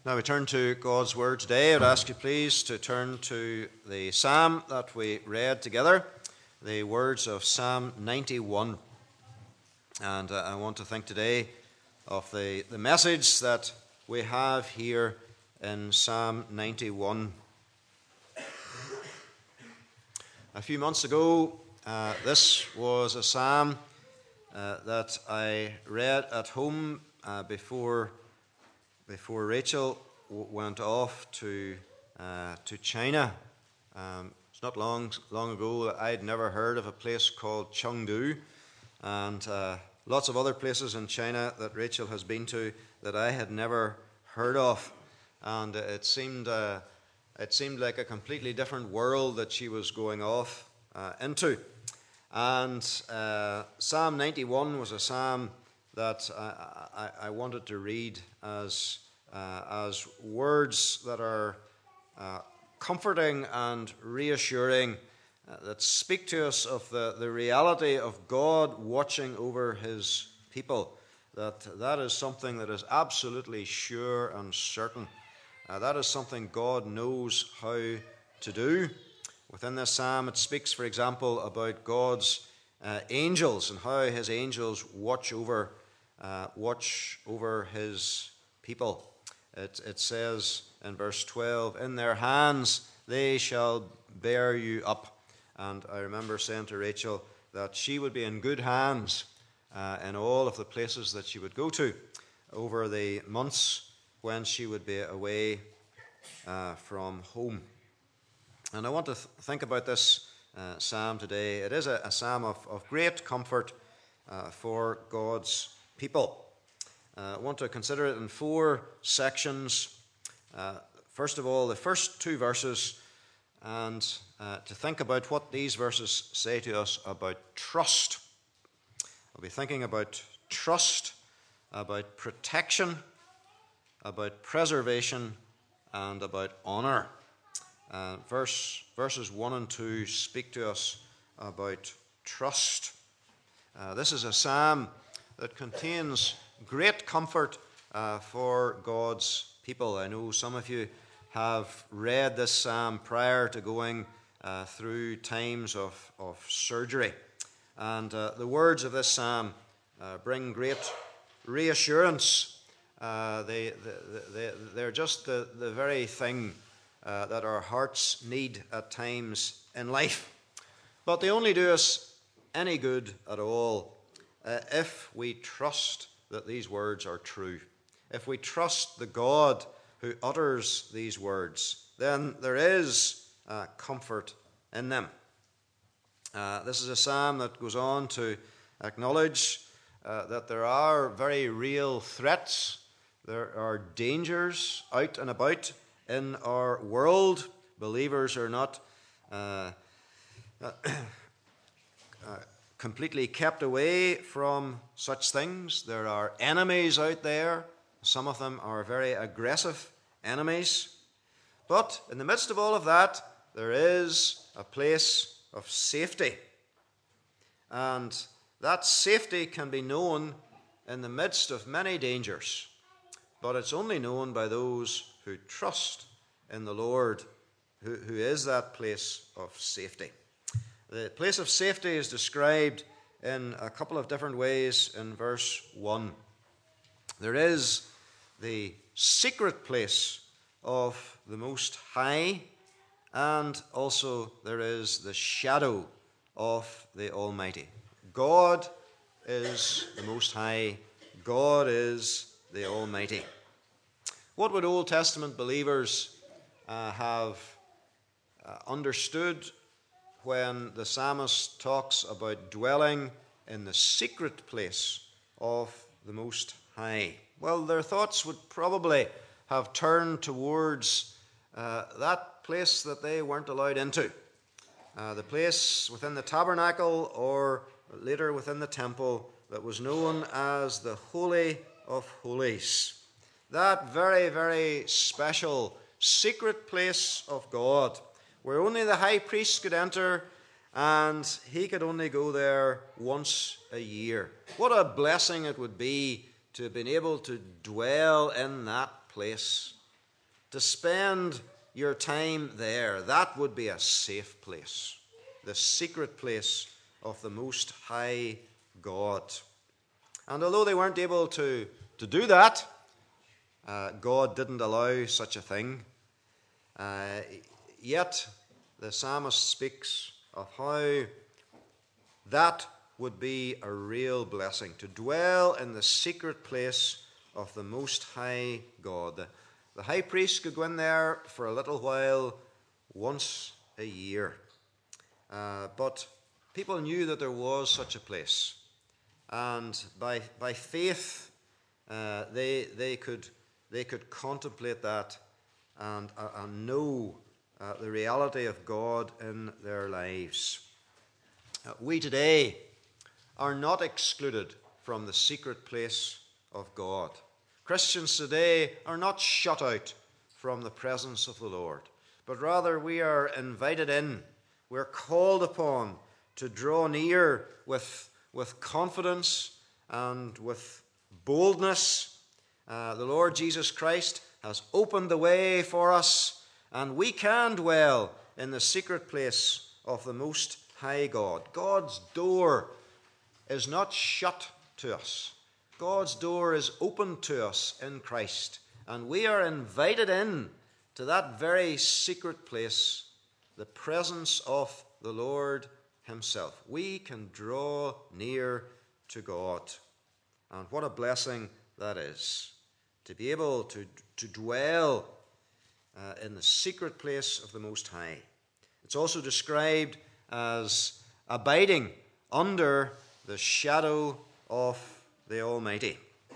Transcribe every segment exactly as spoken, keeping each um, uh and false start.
Now we turn to God's Word today. I'd ask you please to turn to the psalm that we read together, the words of Psalm ninety-one. And uh, I want to think today of the, the message that we have here in Psalm ninety-one. A few months ago, uh, this was a psalm uh, that I read at home uh, before Before Rachel w- went off to uh, to China. Um, it's not long long ago. I'd never heard of a place called Chengdu, and uh, lots of other places in China that Rachel has been to that I had never heard of, and it seemed uh, it seemed like a completely different world that she was going off uh, into. And uh, Psalm ninety-one was a psalm that I, I, I wanted to read as uh, as words that are uh, comforting and reassuring, uh, that speak to us of the, the reality of God watching over his people. That that is something that is absolutely sure and certain. Uh, that is something God knows how to do. Within this psalm, it speaks, for example, about God's uh, angels and how his angels watch over Uh, watch over his people. It, it says in verse twelve, "In their hands they shall bear you up." And I remember saying to Rachel that she would be in good hands uh, in all of the places that she would go to over the months when she would be away uh, from home. And I want to th- think about this uh, psalm today. It is a, a psalm of, of great comfort uh, for God's people. Uh, I want to consider it in four sections. Uh, first of all, the first two verses, and uh, to think about what these verses say to us about trust. I'll be thinking about trust, about protection, about preservation, and about honor. Uh, verse, verses one and two speak to us about trust. Uh, this is a psalm that contains great comfort uh, for God's people. I know some of you have read this psalm prior to going uh, through times of, of surgery. And uh, the words of this psalm uh, bring great reassurance. Uh, they, they, they, they're just the, the very thing uh, that our hearts need at times in life. But they only do us any good at all Uh, if we trust that these words are true. If we trust the God who utters these words, then there is uh, comfort in them. Uh, this is a psalm that goes on to acknowledge uh, that there are very real threats, there are dangers out and about in our world. Believers are not uh, uh, uh, completely kept away from such things. There are enemies out there. Some of them are very aggressive enemies. But in the midst of all of that, there is a place of safety. And that safety can be known in the midst of many dangers. But it's only known by those who trust in the Lord, who, who is that place of safety. The place of safety is described in a couple of different ways in verse one. There is the secret place of the Most High, and also there is the shadow of the Almighty. God is the Most High. God is the Almighty. What would Old Testament believers uh, have uh, understood when the psalmist talks about dwelling in the secret place of the Most High? Well, their thoughts would probably have turned towards uh, that place that they weren't allowed into. Uh, the place within the tabernacle, or later within the temple, that was known as the Holy of Holies. That very, very special secret place of God, where only the high priest could enter, and he could only go there once a year. What a blessing it would be to have been able to dwell in that place to spend your time there. That would be a safe place, the secret place of the Most High God. And although they weren't able to, to do that, uh, God didn't allow such a thing. Uh, yet the psalmist speaks of how that would be a real blessing, to dwell in the secret place of the Most High God. The, the high priest could go in there for a little while once a year. Uh, but people knew that there was such a place. And by, by faith, uh, they, they, could, they could contemplate that and, uh, and know uh, the reality of God in their lives. Uh, we today are not excluded from the secret place of God. Christians today are not shut out from the presence of the Lord, but rather we are invited in. We're called upon to draw near with, with confidence and with boldness. Uh, the Lord Jesus Christ has opened the way for us, and we can dwell in the secret place of the Most High God. God's door is not shut to us. God's door is open to us in Christ, and we are invited in to that very secret place, the presence of the Lord Himself. We can draw near to God, and what a blessing that is, to be able to, to dwell uh, in the secret place of the Most High. It's also described as abiding under the shadow of the Almighty.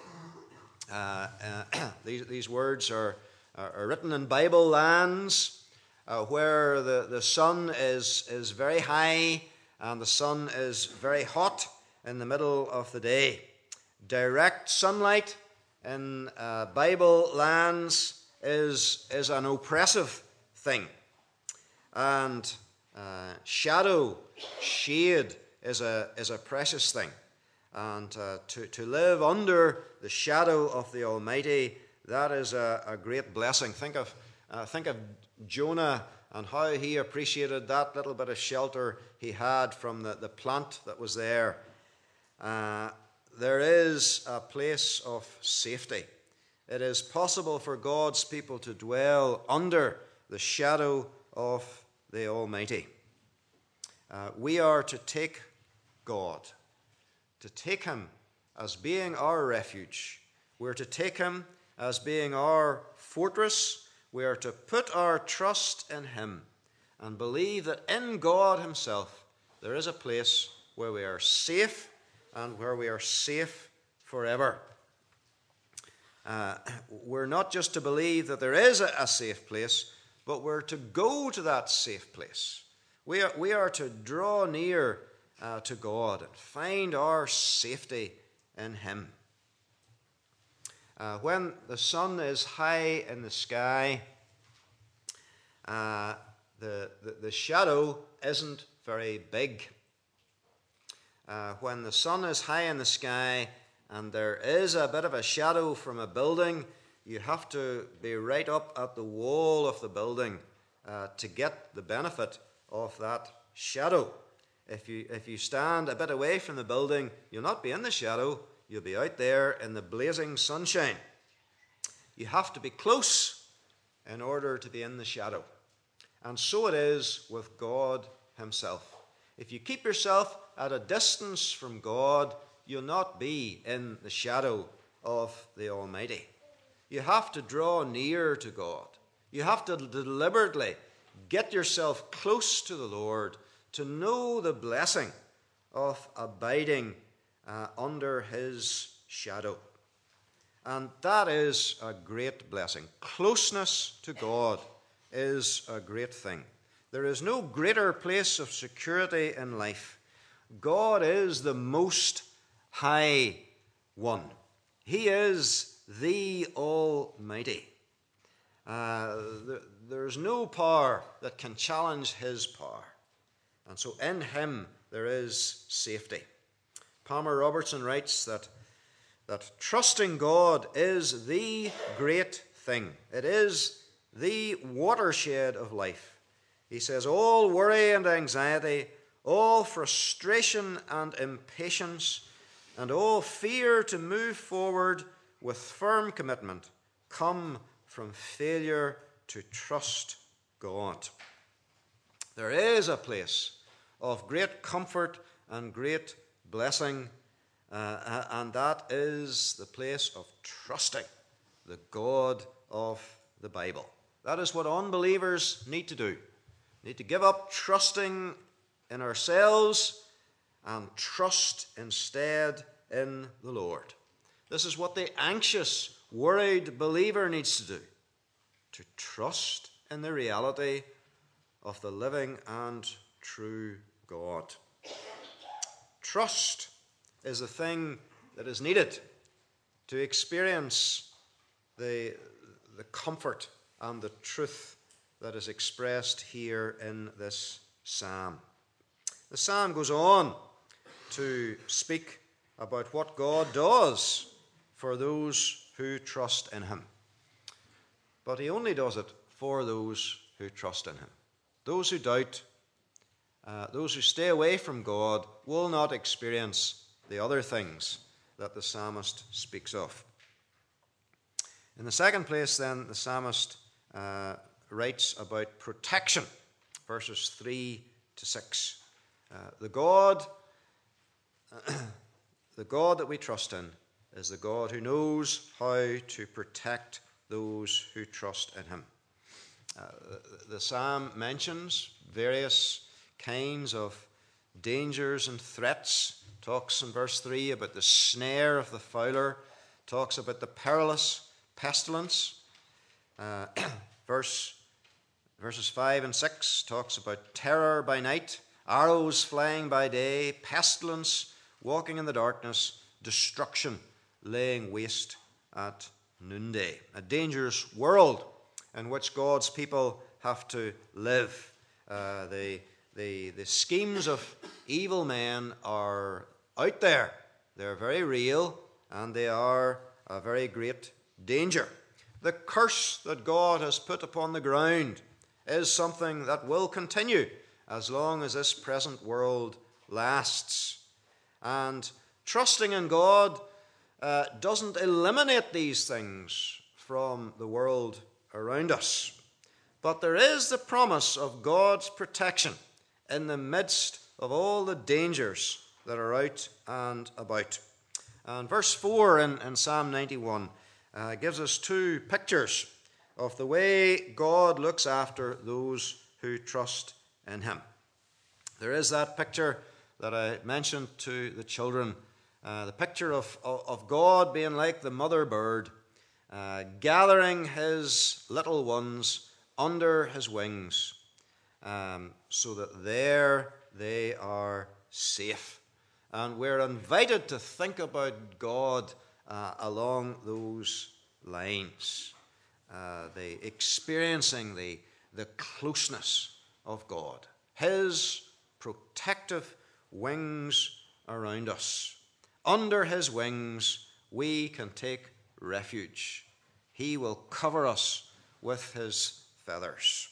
Uh, uh, these, these words are, are, are written in Bible lands uh, where the, the sun is, is very high and the sun is very hot in the middle of the day. Direct sunlight in uh, Bible lands is, is an oppressive thing. And uh, shadow, shade, is a, is a precious thing. And uh, to, to live under the shadow of the Almighty, that is a, a great blessing. Think of, uh, think of Jonah and how he appreciated that little bit of shelter he had from the, the plant that was there. Uh, there is a place of safety. It is possible for God's people to dwell under the shadow of the Almighty. Uh, we are to take God, to take Him as being our refuge. We're to take Him as being our fortress. We are to put our trust in Him and believe that in God Himself there is a place where we are safe and where we are safe forever. Uh, we're not just to believe that there is a, a safe place, but we're to go to that safe place. We are, we are to draw near uh, to God and find our safety in Him. Uh, when the sun is high in the sky, uh, the, the, the shadow isn't very big. Uh, when the sun is high in the sky and there is a bit of a shadow from a building, you have to be right up at the wall of the building uh, to get the benefit of that shadow. If you, if you stand a bit away from the building, you'll not be in the shadow, you'll be out there in the blazing sunshine. You have to be close in order to be in the shadow. And so it is with God Himself. If you keep yourself at a distance from God, you'll not be in the shadow of the Almighty. You have to draw near to God. You have to deliberately get yourself close to the Lord to know the blessing of abiding uh, under His shadow. And that is a great blessing. Closeness to God is a great thing. There is no greater place of security in life. God is the Most High One. He is the Almighty. Uh, there, there's no power that can challenge His power. And so in Him there is safety. Palmer Robertson writes that, that trusting God is the great thing. It is the watershed of life. He says, all worry and anxiety, all frustration and impatience, and all fear to move forward with firm commitment come from failure to trust God. There is a place of great comfort and great blessing, uh, and that is the place of trusting the God of the Bible. That is what unbelievers need to do. Need to give up trusting in ourselves and trust instead in the Lord. This is what the anxious, worried believer needs to do, to trust in the reality of the living and true God. Trust is the thing that is needed to experience the, the comfort and the truth that is expressed here in this psalm. The psalm goes on to speak about what God does for those who trust in him. But he only does it for those who trust in him. Those who doubt, uh, those who stay away from God, will not experience the other things that the psalmist speaks of. In the second place, then, the psalmist uh, writes about protection, verses three to six. Uh, the God, the God that we trust in is the God who knows how to protect those who trust in him. Uh, the, the psalm mentions various kinds of dangers and threats. Talks in verse three about the snare of the fowler, talks about the perilous pestilence. Uh, verse, verses five and six talks about terror by night, arrows flying by day, pestilence walking in the darkness, destruction laying waste at noonday. A dangerous world in which God's people have to live. Uh, the, the, the schemes of evil men are out there. They're very real, and they are a very great danger. The curse that God has put upon the ground is something that will continue as long as this present world lasts. And trusting in God uh, doesn't eliminate these things from the world around us. But there is the promise of God's protection in the midst of all the dangers that are out and about. And verse four in, in Psalm ninety-one uh, gives us two pictures of the way God looks after those who trust in him. There is that picture that I mentioned to the children, uh, the picture of, of, of God being like the mother bird, uh, gathering his little ones under his wings, um, so that there they are safe. And we're invited to think about God uh, along those lines, uh, the experiencing the, the closeness of God, his protective wings around us. Under his wings we can take refuge. He will cover us with his feathers.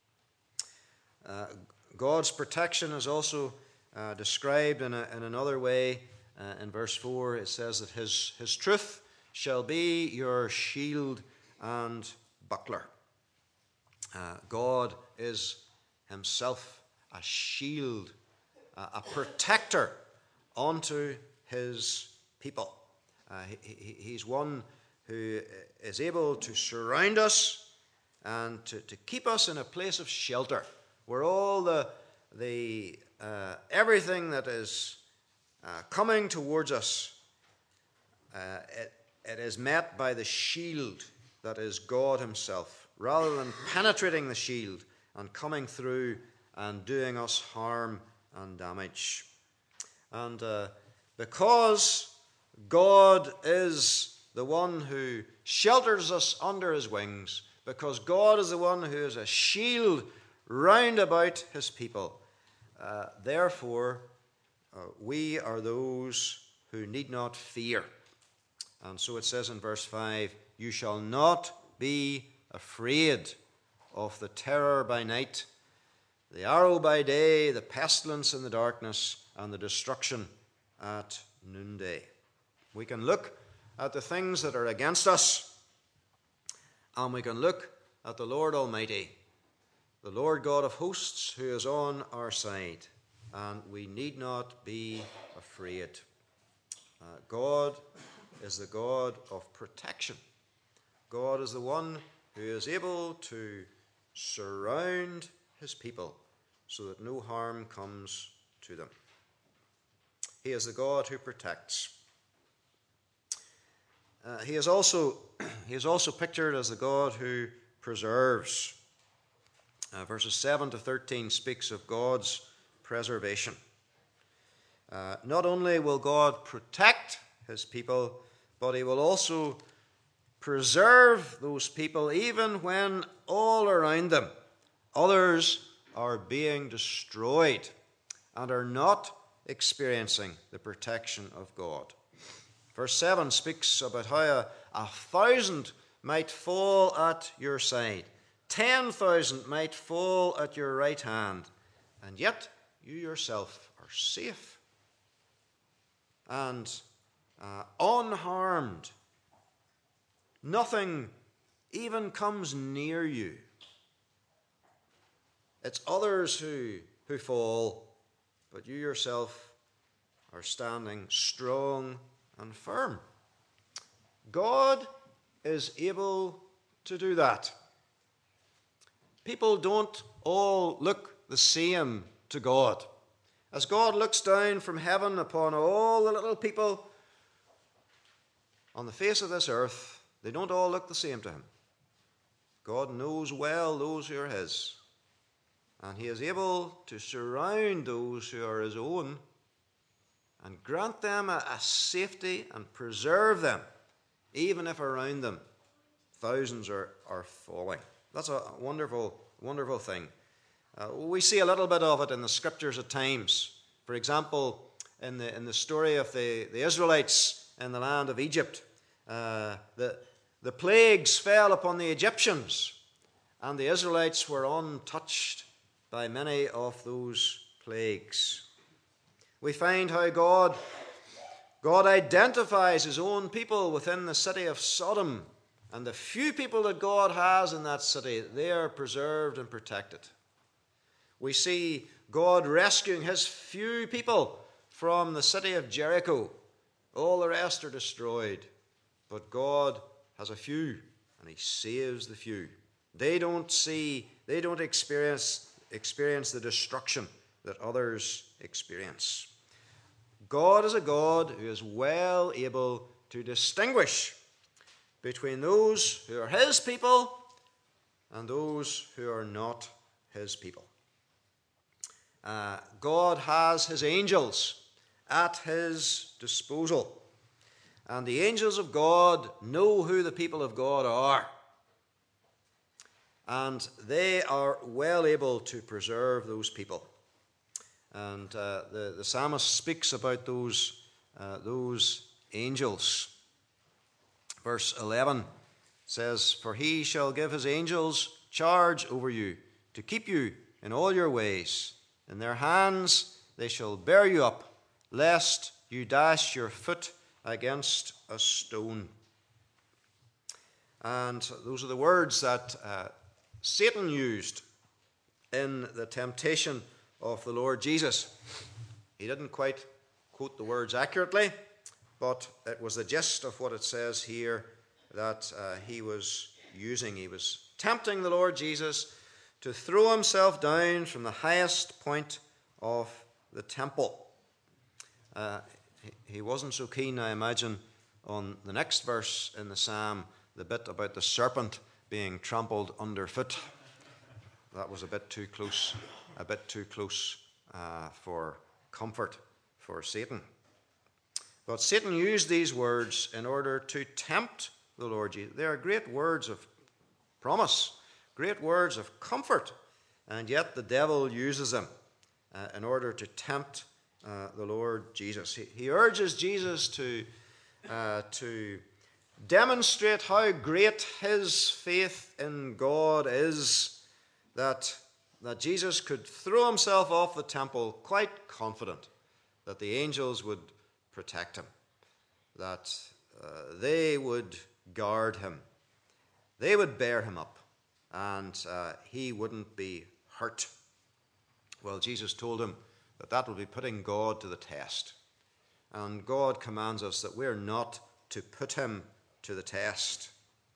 Uh, God's protection is also uh, described in, a, in another way. Uh, in verse four, it says that his, his truth shall be your shield and buckler. Uh, God is himself a shield, uh, a protector unto his people. Uh, he, he, he's one who is able to surround us and to, to keep us in a place of shelter where all the, the uh, everything that is uh, coming towards us, uh, it, it is met by the shield that is God himself, rather than penetrating the shield and coming through and doing us harm and damage. And uh, because God is the one who shelters us under his wings, because God is the one who is a shield round about his people, uh, therefore uh, we are those who need not fear. And so it says in verse five, you shall not be afraid, of the terror by night, the arrow by day, the pestilence in the darkness, and the destruction at noonday. We can look at the things that are against us, and we can look at the Lord Almighty, the Lord God of hosts, who is on our side, and we need not be afraid. Uh, God is the God of protection. God is the one who is able to surround his people so that no harm comes to them. He is the God who protects. Uh, he is also he is also pictured as the God who preserves. Uh, verses seven to thirteen speaks of God's preservation. Uh, not only will God protect his people, but he will also preserve those people even when all around them others are being destroyed and are not experiencing the protection of God. Verse seven speaks about how a, a thousand might fall at your side, ten thousand might fall at your right hand, and yet you yourself are safe and uh, unharmed. Nothing even comes near you. It's others who, who fall, but you yourself are standing strong and firm. God is able to do that. People don't all look the same to God. As God looks down from heaven upon all the little people on the face of this earth, they don't all look the same to him. God knows well those who are his, and he is able to surround those who are his own and grant them a, a safety and preserve them, even if around them thousands are, are falling. That's a wonderful, wonderful thing. Uh, we see a little bit of it in the scriptures at times. For example, in the, in the story of the, the Israelites in the land of Egypt, uh, the, the plagues fell upon the Egyptians, and the Israelites were untouched by many of those plagues. We find how God, God identifies his own people within the city of Sodom, and the few people that God has in that city, they are preserved and protected. We see God rescuing his few people from the city of Jericho. All the rest are destroyed, but God has a few, and he saves the few. They don't see, they don't experience experience the destruction that others experience. God is a God who is well able to distinguish between those who are his people and those who are not his people. Uh, God has his angels at his disposal, and the angels of God know who the people of God are, and they are well able to preserve those people. And uh, the, the psalmist speaks about those, uh, those angels. Verse eleven says, "For he shall give his angels charge over you, to keep you in all your ways. In their hands they shall bear you up, lest you dash your foot against a stone." And those are the words that uh, Satan used in the temptation of the Lord Jesus. He didn't quite quote the words accurately, but it was the gist of what it says here that uh, he was using. He was tempting the Lord Jesus to throw himself down from the highest point of the temple. Uh, he, he wasn't so keen, I imagine, on the next verse in the psalm, the bit about the serpent being trampled underfoot. That was a bit too close, a bit too close uh, for comfort for Satan. But Satan used these words in order to tempt the Lord Jesus. They are great words of promise, great words of comfort, and yet the devil uses them uh, in order to tempt uh, the Lord Jesus. He, he urges Jesus to, uh, to demonstrate how great his faith in God is that, that Jesus could throw himself off the temple quite confident that the angels would protect him, that uh, they would guard him, they would bear him up, and uh, he wouldn't be hurt. Well, Jesus told him that that would be putting God to the test. And God commands us that we're not to put him to the test.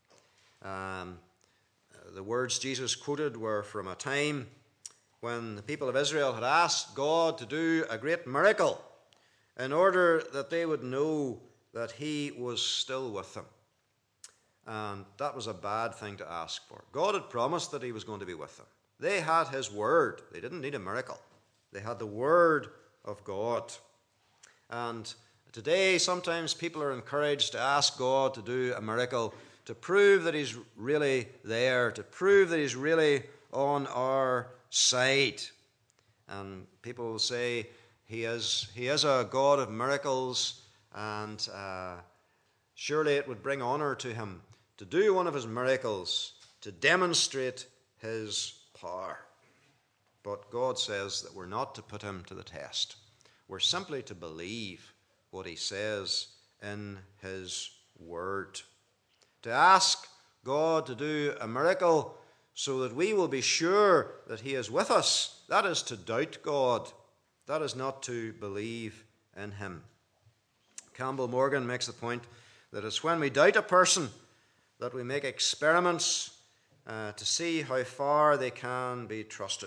Um, the words Jesus quoted were from a time when the people of Israel had asked God to do a great miracle in order that they would know that he was still with them. And that was a bad thing to ask for. God had promised that he was going to be with them. They had his word. They didn't need a miracle. They had the word of God. And today, sometimes people are encouraged to ask God to do a miracle to prove that he's really there, to prove that he's really on our side. And people will say he is, he is a God of miracles, and uh, surely it would bring honor to him to do one of his miracles, to demonstrate his power. But God says that we're not to put him to the test. We're simply to believe what he says in his word. To ask God to do a miracle so that we will be sure that he is with us, that is to doubt God. That is not to believe in him. Campbell Morgan makes the point that it's when we doubt a person that we make experiments uh, to see how far they can be trusted.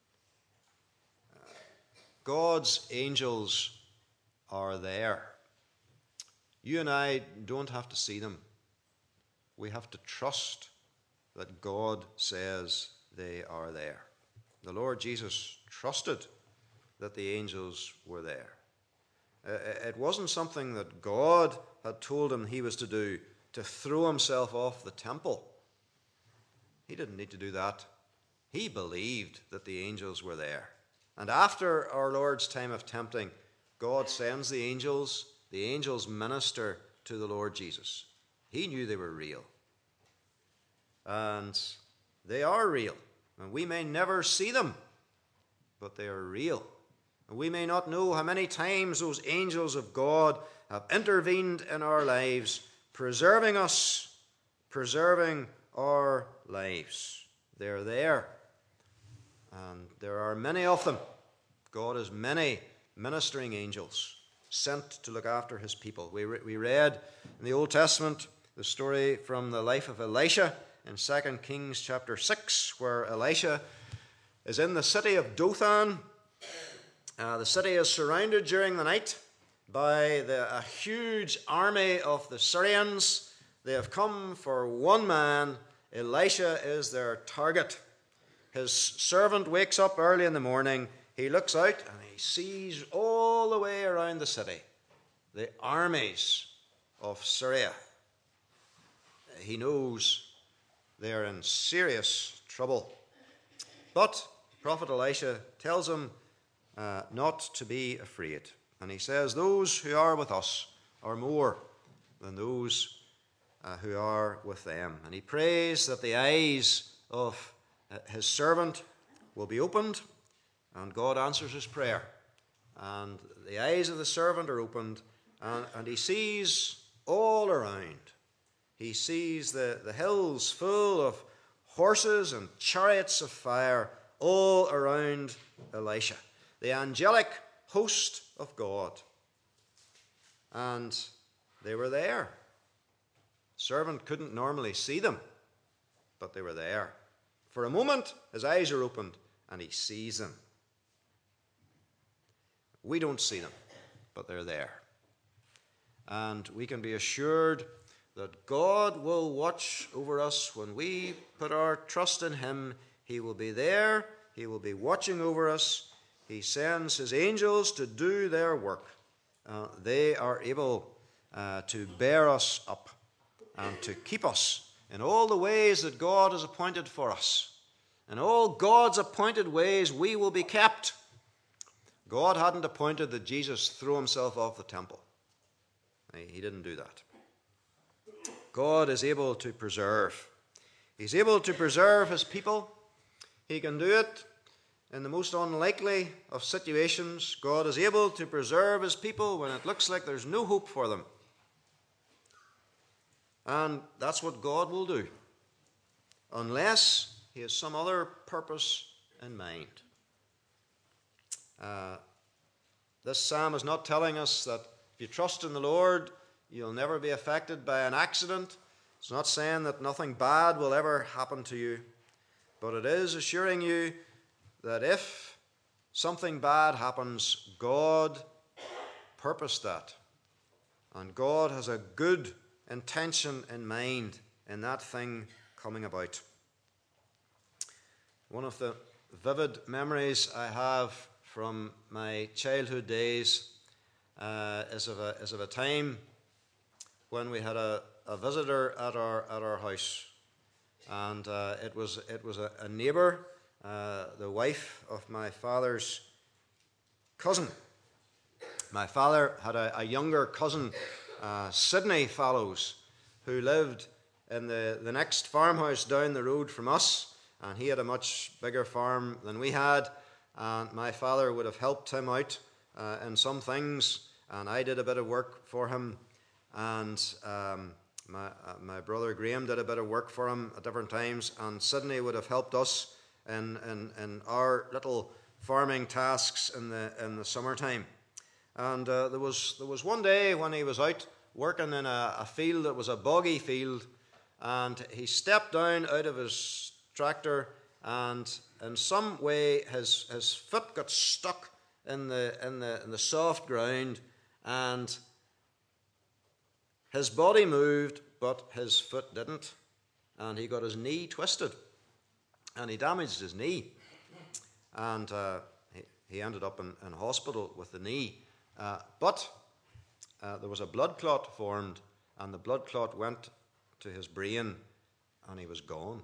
Uh, God's angels are there. You and I don't have to see them. We have to trust that God says they are there. The Lord Jesus trusted that the angels were there. Uh, it wasn't something that God had told him he was to do, to throw himself off the temple. He didn't need to do that. He believed that the angels were there. And after our Lord's time of tempting, God sends the angels. The angels minister to the Lord Jesus. He knew they were real. And they are real. And we may never see them, but they are real. And we may not know how many times those angels of God have intervened in our lives, preserving us, preserving our lives. They're there. And there are many of them. God has many ministering angels sent to look after his people. We, re- we read in the Old Testament the story from the life of Elisha in Second Kings chapter six, where Elisha is in the city of Dothan. Uh, the city is surrounded during the night by the, a huge army of the Syrians. They have come for one man. Elisha is their target. His servant wakes up early in the morning. He looks out and he sees all the way around the city the armies of Syria. He knows they are in serious trouble. But Prophet Elisha tells him uh, not to be afraid. And he says, those who are with us are more than those uh, who are with them. And he prays that the eyes of uh, his servant will be opened, and God answers his prayer. And the eyes of the servant are opened, and, and he sees all around. He sees the, the hills full of horses and chariots of fire all around Elisha. The angelic host of God. And they were there. The servant couldn't normally see them, but they were there. For a moment, his eyes are opened and he sees them. We don't see them, but they're there. And we can be assured that God will watch over us when we put our trust in him. He will be there. He will be watching over us. He sends his angels to do their work. Uh, they are able uh, to bear us up and to keep us in all the ways that God has appointed for us. In all God's appointed ways, we will be kept. God hadn't appointed that Jesus throw himself off the temple. He didn't do that. God is able to preserve. He's able to preserve his people. He can do it in the most unlikely of situations. God is able to preserve his people when it looks like there's no hope for them. And that's what God will do, unless he has some other purpose in mind. Uh, this psalm is not telling us that if you trust in the Lord, you'll never be affected by an accident. It's not saying that nothing bad will ever happen to you. But it is assuring you that if something bad happens, God purposed that. And God has a good intention in mind in that thing coming about. One of the vivid memories I have from my childhood days uh, is, of a, is of a time when we had a, a visitor at our, at our house. And uh, it was, it was a, a neighbour, uh, the wife of my father's cousin. My father had a, a younger cousin, uh, Sidney Fallows, who lived in the, the next farmhouse down the road from us, and he had a much bigger farm than we had, and my father would have helped him out uh, in some things, and I did a bit of work for him, and um, my, uh, my brother Graham did a bit of work for him at different times, and Sidney would have helped us in, in, in our little farming tasks in the, in the summertime. And uh, there was there was one day when he was out working in a, a field that was a boggy field, and he stepped down out of his tractor, and in some way his his foot got stuck in the in the in the soft ground, and his body moved, but his foot didn't, and he got his knee twisted, and he damaged his knee, and uh, he, he ended up in, in hospital with the knee. Uh, but uh, there was a blood clot formed, and the blood clot went to his brain, and he was gone.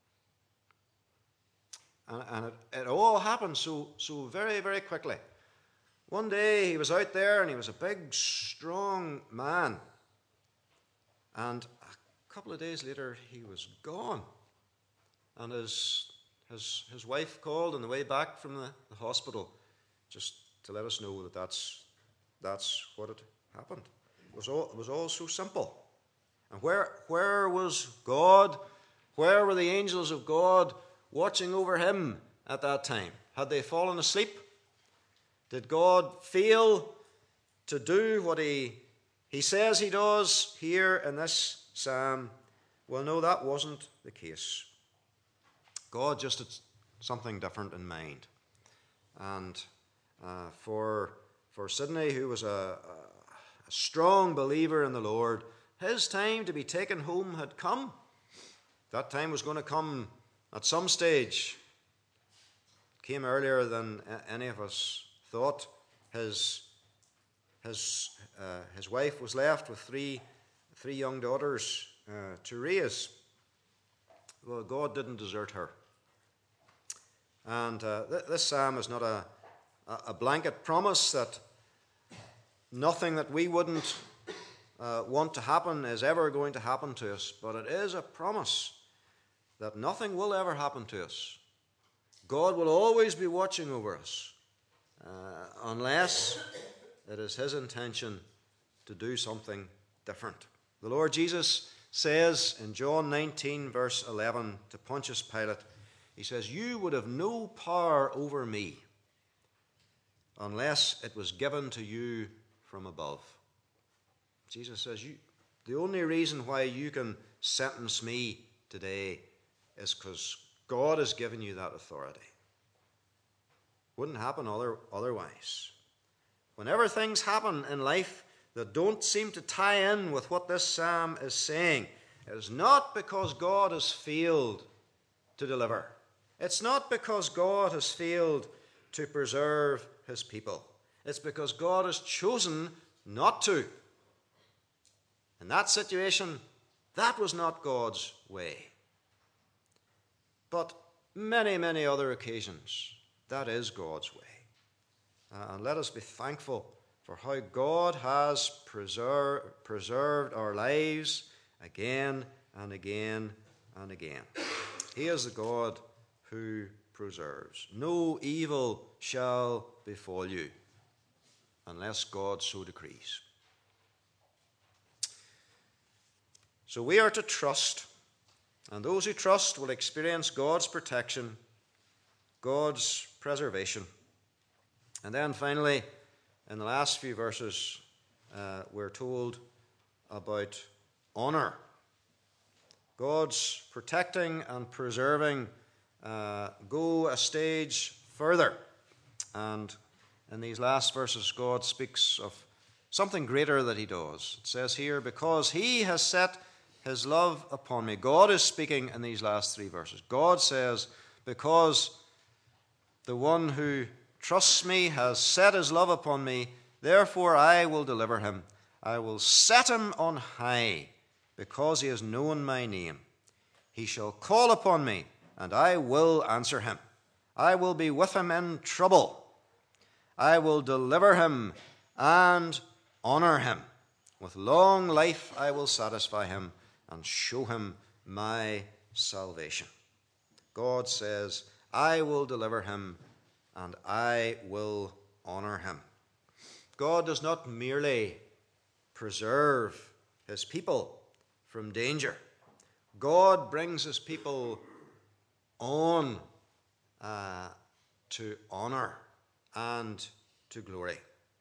And, and it, it all happened so, so very, very quickly. One day he was out there, and he was a big, strong man. And a couple of days later, he was gone. And his, his, his wife called on the way back from the, the hospital just to let us know that that's That's what had happened. It was all, it was all so simple. And where, where was God? Where were the angels of God watching over him at that time? Had they fallen asleep? Did God fail to do what he, he says he does here in this psalm? Well, no, that wasn't the case. God just had something different in mind. And uh, for... For Sidney, who was a, a strong believer in the Lord, his time to be taken home had come. That time was going to come at some stage. It came earlier than any of us thought. His, his, uh, his wife was left with three, three young daughters uh, to raise. Well, God didn't desert her. And uh, th- this psalm is not a a blanket promise that nothing that we wouldn't uh, want to happen is ever going to happen to us, but it is a promise that nothing will ever happen to us. God will always be watching over us, uh, unless it is his intention to do something different. The Lord Jesus says in John nineteen, verse eleven, to Pontius Pilate, he says, "You would have no power over me unless it was given to you from above." Jesus says, "You, the only reason why you can sentence me today is because God has given you that authority. Wouldn't happen other, otherwise. Whenever things happen in life that don't seem to tie in with what this psalm is saying, it is not because God has failed to deliver. It's not because God has failed to preserve his people. It's because God has chosen not to. In that situation, that was not God's way. But many, many other occasions, that is God's way. Uh, and let us be thankful for how God has preserve, preserved our lives again and again and again. He is the God who preserves. No evil shall befall you unless God so decrees. So we are to trust, and those who trust will experience God's protection, God's preservation. And then finally, in the last few verses, uh, we're told about honor. God's protecting and preserving uh, go a stage further. And in these last verses, God speaks of something greater that he does. It says here, because he has set his love upon me. God is speaking in these last three verses. God says, because the one who trusts me has set his love upon me, therefore I will deliver him. I will set him on high, because he has known my name. He shall call upon me, and I will answer him. I will be with him in trouble. I will deliver him and honor him. With long life I will satisfy him and show him my salvation. God says, I will deliver him and I will honor him. God does not merely preserve his people from danger. God brings his people on uh, to honor and to glory.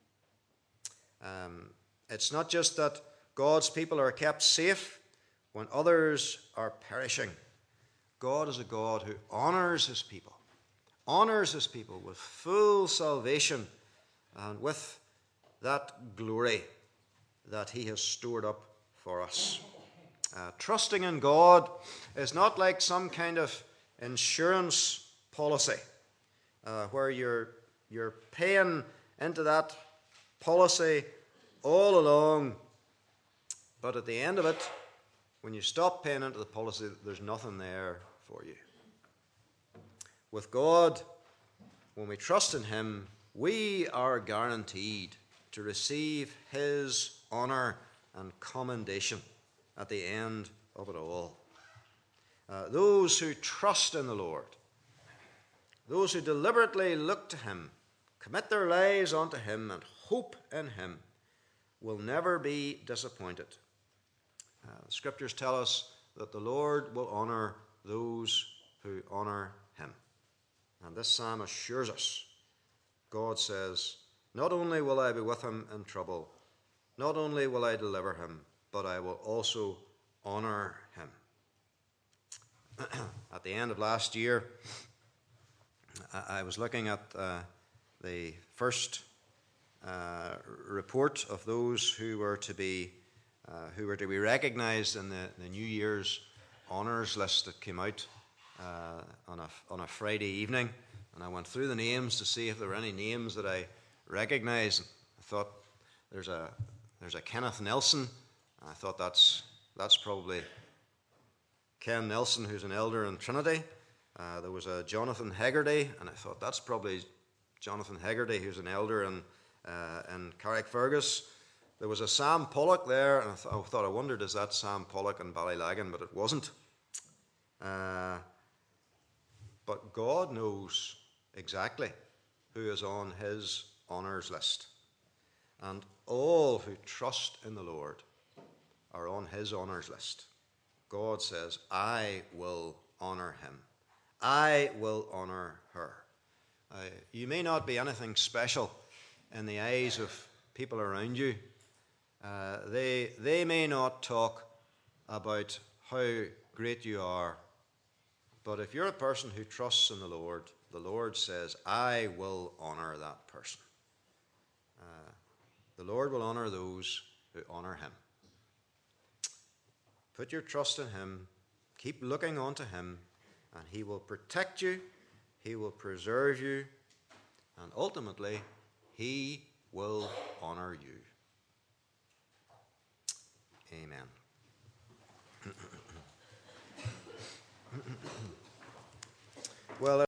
Um, it's not just that God's people are kept safe when others are perishing. God is a God who honors his people, honors his people with full salvation and with that glory that he has stored up for us. Uh, trusting in God is not like some kind of insurance policy uh, where you're, you're paying into that policy all along, but at the end of it, when you stop paying into the policy, there's nothing there for you. With God, when we trust in him, we are guaranteed to receive his honor and commendation at the end of it all. Uh, those who trust in the Lord, those who deliberately look to him, commit their lives unto him and hope in him, will never be disappointed. Uh, the scriptures tell us that the Lord will honor those who honor him. And this psalm assures us. God says, not only will I be with him in trouble, not only will I deliver him, but I will also honor him. At the end of last year, I, I was looking at uh, the first uh, report of those who were to be uh, who were to be recognized in the, the New Year's honors list that came out uh, on a on a Friday evening, and I went through the names to see if there were any names that I recognized. I thought there's a there's a Kenneth Nelson. I thought that's that's probably Ken Nelson, who's an elder in Trinity. Uh, there was a Jonathan Hegarty, and I thought that's probably Jonathan Hegarty, who's an elder in uh, in Carrickfergus. There was a Sam Pollock there, and I, th- I thought I wondered, is that Sam Pollock in Ballylagan? But it wasn't. Uh, but God knows exactly who is on his honours list. And all who trust in the Lord are on his honours list. God says, I will honour him. I will honour her. Uh, you may not be anything special in the eyes of people around you. Uh, they, they may not talk about how great you are. But if you're a person who trusts in the Lord, the Lord says, I will honour that person. Uh, the Lord will honour those who honour him. Put your trust in him. Keep looking unto him, and he will protect you. He will preserve you. And ultimately, he will honour you. Amen. Well,